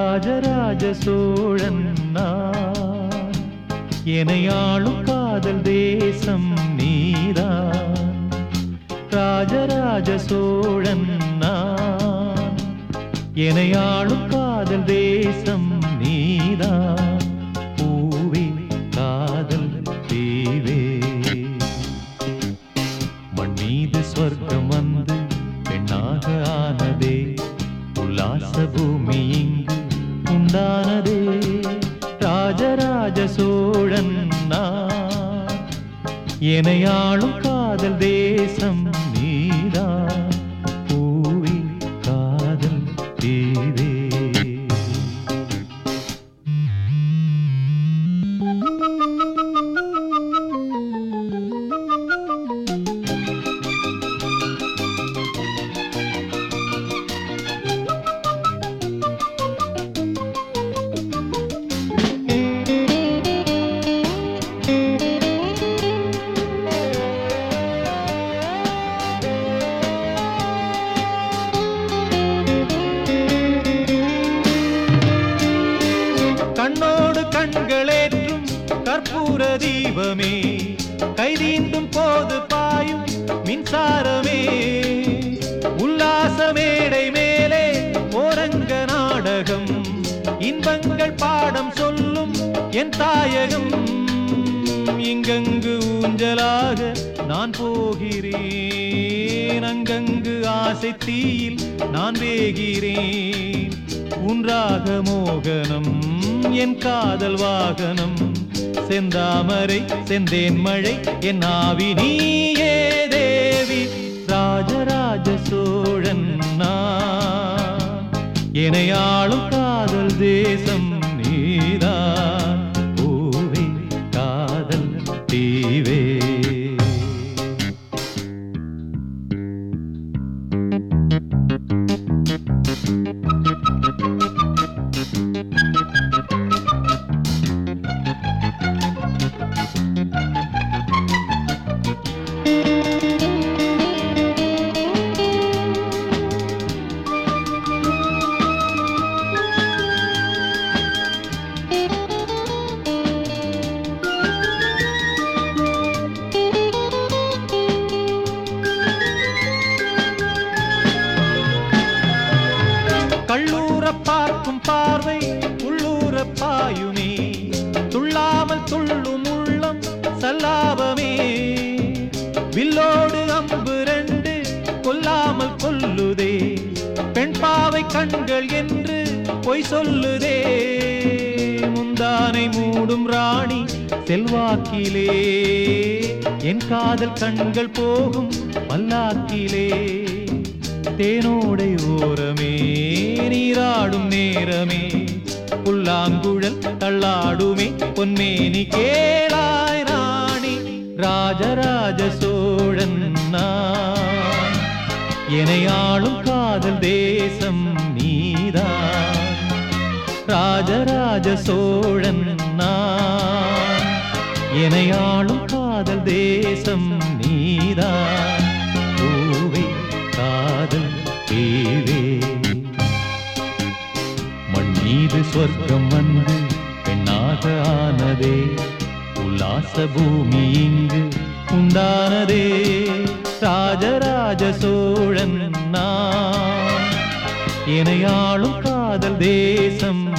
ராஜராஜ சோழன் நான், எனையாளும் காதல் தேசம் நீதான். ராஜராஜ சோழன் நான், எனையாளும் காதல் தேசம் நீதான். பூவே காதல் தீவே, மண் மீது சொர்க்கம் வந்து பெண்ணாக ஆனதே, உல்லாச பூமி இங்கு உண்டானதே. ராஜராஜ சோழன் நான், எனையாளும் காதல் தேசம் நீதான். பூவே காதல் தீவே. கண்ணோடு கண்களேற்றும் கற்பூர தீபமே, கைதீண்டும் போது பாயும் மின்சாரமே, உல்லாச மேடை மேலே ஓரங்க நாடகம், இன்பங்கள் பாடம் சொல்லும் என் தாயகம். இங்கங்கு ஊஞ்சலாக நான் போகிறேன், அங்கங்கு ஆசை தீயில் நான் வேகிறேன். உன்றாக மோகனம் என் காதல் வாகனம், செந்தாமரை செந்தேன் மழை என் ஆவி நீயே தேவி. ராஜராஜ சோழன் நான், எனையாளும் காதல் தேசம் நீதான். பூவே காதல் தீவே. கள்ளூர பார்க்கும் பார்வை உள்ளூர பாயுமே, துள்ளாமல் துள்ளும் உள்ளம் சல்லாபமே. வில்லோடு அம்பு ரெண்டு கொல்லாமல் கொல்லுதே, பெண் பாவை கண்கள் என்று பொய் சொல்லுதே. முந்தானை மூடும் ராணி செல்வாக்கிலே, என் காதல் கண்கள் போகும் பல்லாக்கிலே. தேனோடை ஓரமே நீராடும் நேரமே, புல்லாங்குழல் தள்ளாடுமே பொன்மேனி கேளாய் ராணி. ராஜராஜ சோழன் நான், எனையாளும் காதல் தேசம் நீதான். ராஜராஜ சோழன் நான், எனையாளும் காதல் தேசம் நீதான். பூவே காதல் தீவே, மண் மீது சொர்க்கம் வந்து பெண்ணாக ஆனதே, உல்லாச பூமி இங்கு உண்டானதே. ராஜராஜ சோழன் நான், எனையாளும் காதல் தேசம்